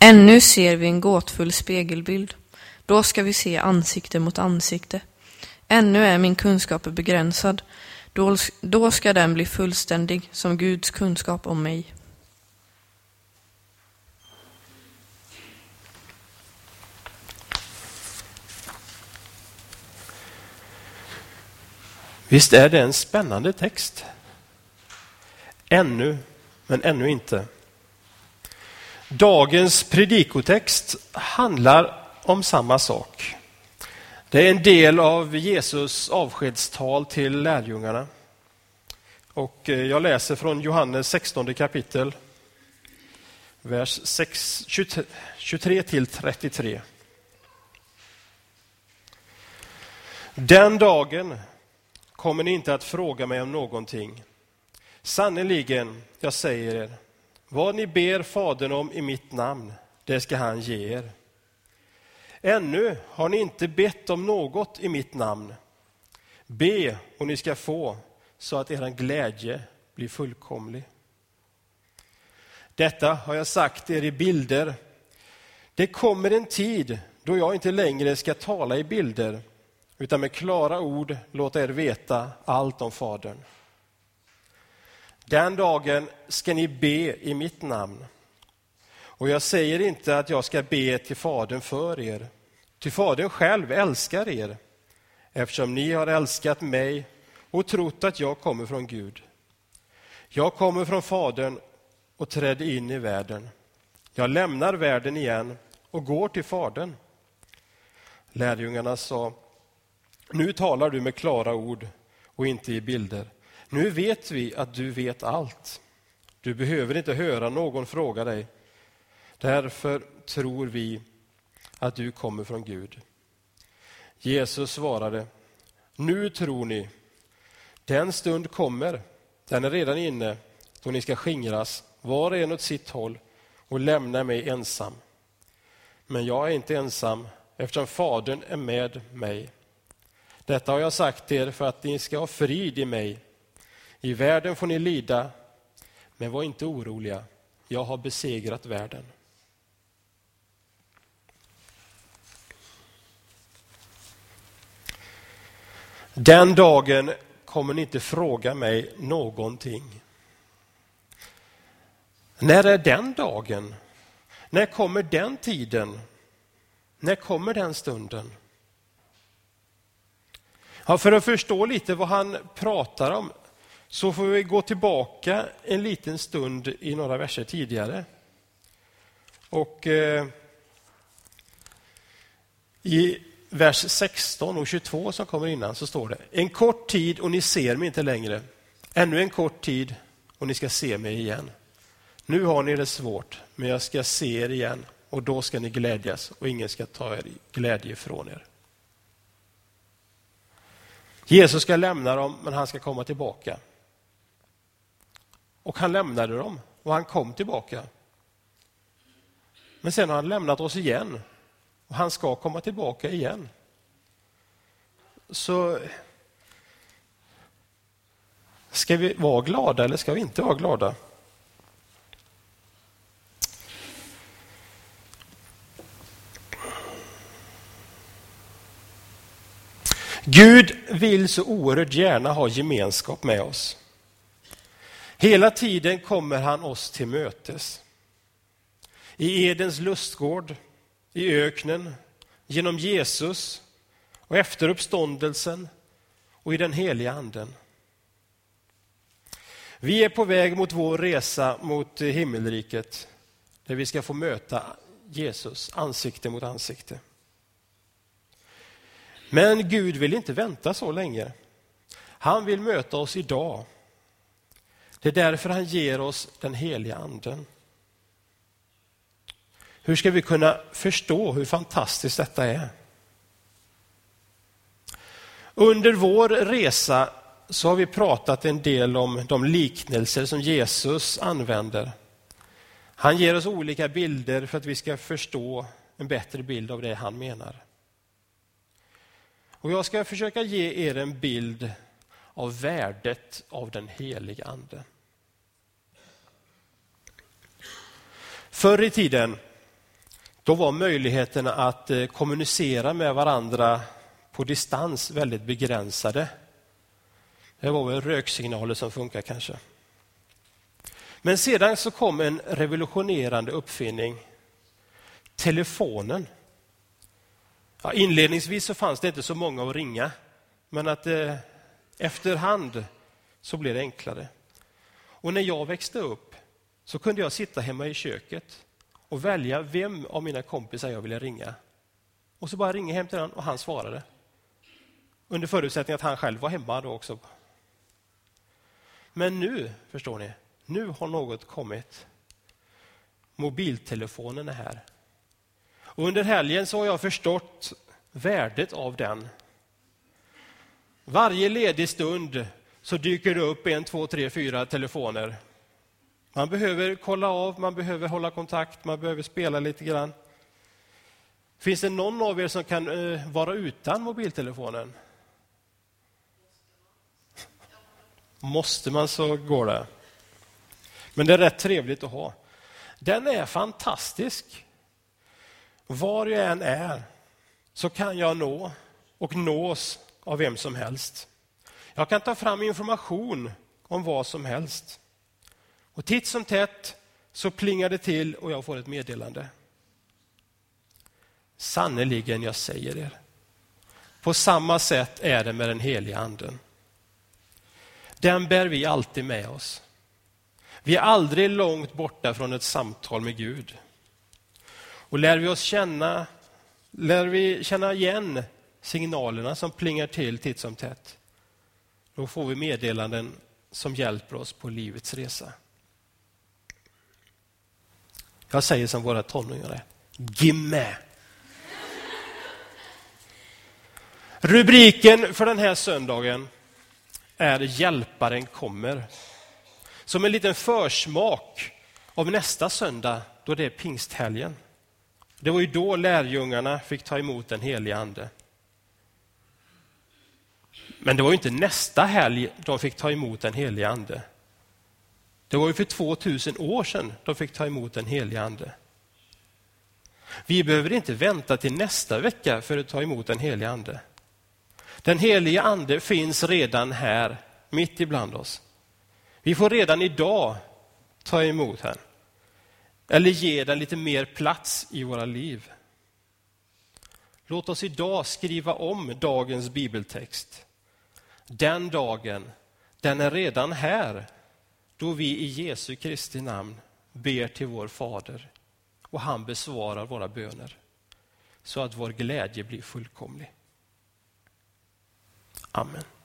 Ännu ser vi en gåtfull spegelbild. Då ska vi se ansikte mot ansikte. Ännu är min kunskap begränsad. Då ska den bli fullständig som Guds kunskap om mig. Visst är det en spännande text. Ännu, men ännu inte. Dagens predikotext handlar om samma sak. Det är en del av Jesus avskedstal till lärjungarna. Och jag läser från Johannes 16 kapitel, vers 23 till 33. Den dagen kommer ni inte att fråga mig om någonting. Sannerligen, jag säger er, vad ni ber Fadern om i mitt namn, det ska han ge er. Ännu har ni inte bett om något i mitt namn. Be och ni ska få, så att er glädje blir fullkomlig. Detta har jag sagt er i bilder. Det kommer en tid då jag inte längre ska tala i bilder, utan med klara ord låta er veta allt om Fadern. Den dagen ska ni be i mitt namn. Och jag säger inte att jag ska be till Fadern för er. Ty Fadern själv älskar er, eftersom ni har älskat mig och trott att jag kommer från Gud. Jag kommer från Fadern och trädde in i världen. Jag lämnar världen igen och går till Fadern. Lärjungarna sa, nu talar du med klara ord och inte i bilder. Nu vet vi att du vet allt. Du behöver inte höra någon fråga dig. Därför tror vi att du kommer från Gud. Jesus svarade, nu tror ni. Den stund kommer, den är redan inne, då ni ska skingras, var och en åt sitt håll och lämna mig ensam. Men jag är inte ensam, eftersom Fadern är med mig. Detta har jag sagt er för att ni ska ha frid i mig. I världen får ni lida, men var inte oroliga. Jag har besegrat världen. Den dagen kommer ni inte fråga mig någonting. När är den dagen? När kommer den tiden? När kommer den stunden? Ja, för att förstå lite vad han pratar om så får vi gå tillbaka en liten stund i några verser tidigare. Och i vers 16 och 22 som kommer innan så står det: en kort tid och ni ser mig inte längre. Ännu en kort tid och ni ska se mig igen. Nu har ni det svårt, men jag ska se er igen och då ska ni glädjas och ingen ska ta er glädje från er. Jesus ska lämna dem, men han ska komma tillbaka. Och han lämnade dem och han kom tillbaka. Men sen har han lämnat oss igen och han ska komma tillbaka igen. Så ska vi vara glada eller ska vi inte vara glada? Gud vill så oerhört gärna ha gemenskap med oss. Hela tiden kommer han oss till mötes. I Edens lustgård, i öknen, genom Jesus och efter uppståndelsen och i den heliga anden. Vi är på väg mot vår resa mot himmelriket där vi ska få möta Jesus ansikte mot ansikte. Men Gud vill inte vänta så länge. Han vill möta oss idag. Det är därför han ger oss den heliga anden. Hur ska vi kunna förstå hur fantastiskt detta är? Under vår resa så har vi pratat en del om de liknelser som Jesus använder. Han ger oss olika bilder för att vi ska förstå en bättre bild av det han menar. Och jag ska försöka ge er en bild av värdet av den heliga anden. Förr i tiden Då var möjligheterna att kommunicera med varandra på distans väldigt begränsade. Det var väl röksignaler som funkar kanske. Men sedan så kom en revolutionerande uppfinning. Telefonen. Ja, inledningsvis så fanns det inte så många att ringa. Men att efterhand så blev det enklare. Och när jag växte upp så kunde jag sitta hemma i köket och välja vem av mina kompisar jag ville ringa. Och så bara ringa hem till honom och han svarade. Under förutsättning att han själv var hemma då också. Men nu, förstår ni, nu har något kommit. Mobiltelefonen är här. Och under helgen så har jag förstått värdet av den. Varje ledig stund så dyker det upp 1, 2, 3, 4 telefoner. Man behöver kolla av, man behöver hålla kontakt, man behöver spela lite grann. Finns det någon av er som kan vara utan mobiltelefonen? Måste man så går det. Men det är rätt trevligt att ha. Den är fantastisk. Var jag än är så kan jag nå och nås av vem som helst. Jag kan ta fram information om vad som helst. Och titt som tätt så plingar det till och jag får ett meddelande. Sannoliken jag säger er. På samma sätt är det med den heliga anden. Den bär vi alltid med oss. Vi är aldrig långt borta från ett samtal med Gud. Och lär vi känna igen signalerna som plingar till titt som tätt, då får vi meddelanden som hjälper oss på livets resa. Jag säger som våra tonåringar, gimme! Rubriken för den här söndagen är Hjälparen kommer. Som en liten försmak av nästa söndag då det är pingsthelgen. Det var ju då lärjungarna fick ta emot den heliga ande. Men det var ju inte nästa helg de fick ta emot den heliga ande. Det var ju för 2000 år sedan de fick ta emot den heliga ande. Vi behöver inte vänta till nästa vecka för att ta emot den heliga ande. Den heliga ande finns redan här, mitt ibland oss. Vi får redan idag ta emot den. Eller ge den lite mer plats i våra liv. Låt oss idag skriva om dagens bibeltext. Den dagen, den är redan här, då vi i Jesu Kristi namn ber till vår Fader och han besvarar våra böner så att vår glädje blir fullkomlig. Amen.